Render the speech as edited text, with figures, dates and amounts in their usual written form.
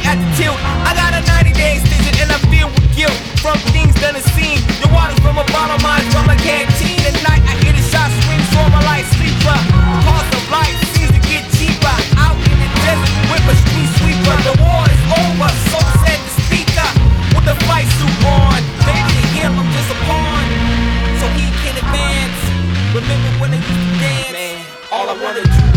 at the tilt. I got a 90-day extension and I feel with guilt from things done and seen. The water from a bottle, mine from a canteen. At night I hear the shots ring, so my light sleeper. Cost of life seems to get cheaper. Out in the desert with a street sweeper. The war is over, so said the speaker with the fight suit on. Baby, to him I'm just a pawn, so he can advance. Remember when I used to dance? Man, all I wanna do